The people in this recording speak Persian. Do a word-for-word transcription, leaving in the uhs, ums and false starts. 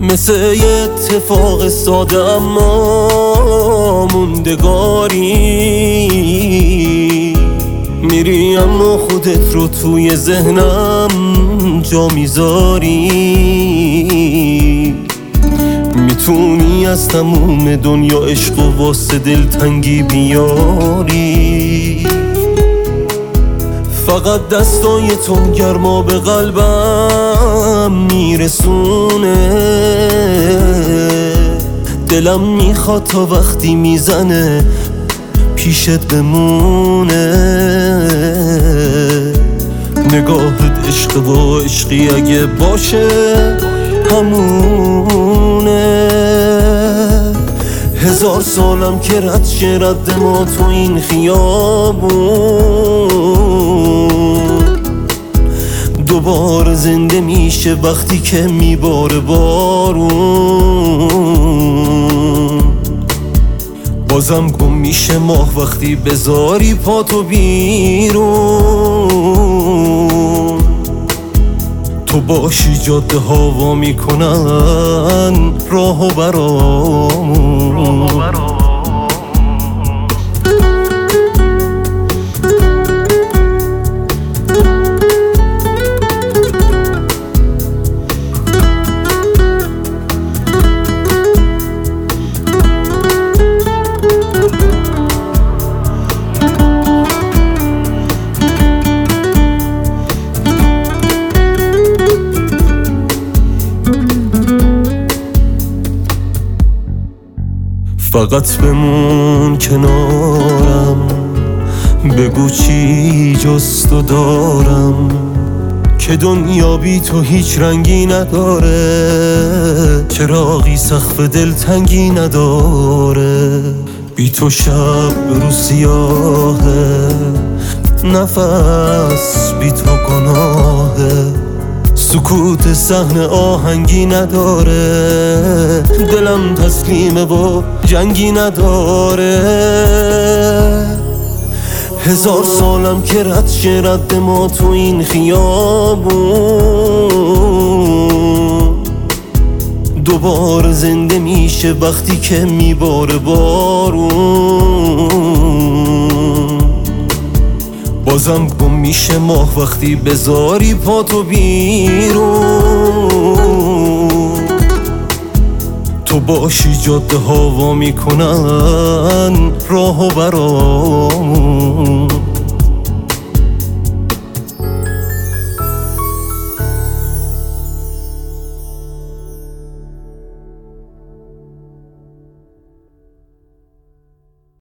مثل یه اتفاق ساده اما موندگاری میری اما خودت رو توی ذهنم جا میذاری. میتونی از تموم دنیا عشق و واسه دلتنگی بیاری. فقط دستای تو گرما به قلبم میرسونه. دلم میخواد تا وقتی میزنه پیشت بمونه. نگاهت عشق و عشقی اگه باشه همونه. هزار سالم که رد شه رد ما تو این خیابون. دوباره زنده میشه وقتی که میباره بارون. بازم گم میشه ماه وقتی بذاری پاتو بیرون. تو باشی جاده ها وا میکنن راهو برامون. فقط بمون کنارم، بگو چی جز تو دارم، که دنیا بی تو هیچ رنگی نداره، چراغی سقف دلتنگی نداره. بی تو شب رو سیاهه، نفس بی تو گناهه، سکوت صحنه آهنگی نداره، دلم تسلیمه و جنگی نداره. هزار سالم که رد شه رد ما تو این خیابون. دوباره زنده میشه وقتی که میباره بارون. بازم گم میشه ماه وقتی بذاری پاتو بیرون. تو باشی جاده ها وا میکنن راهو برامون.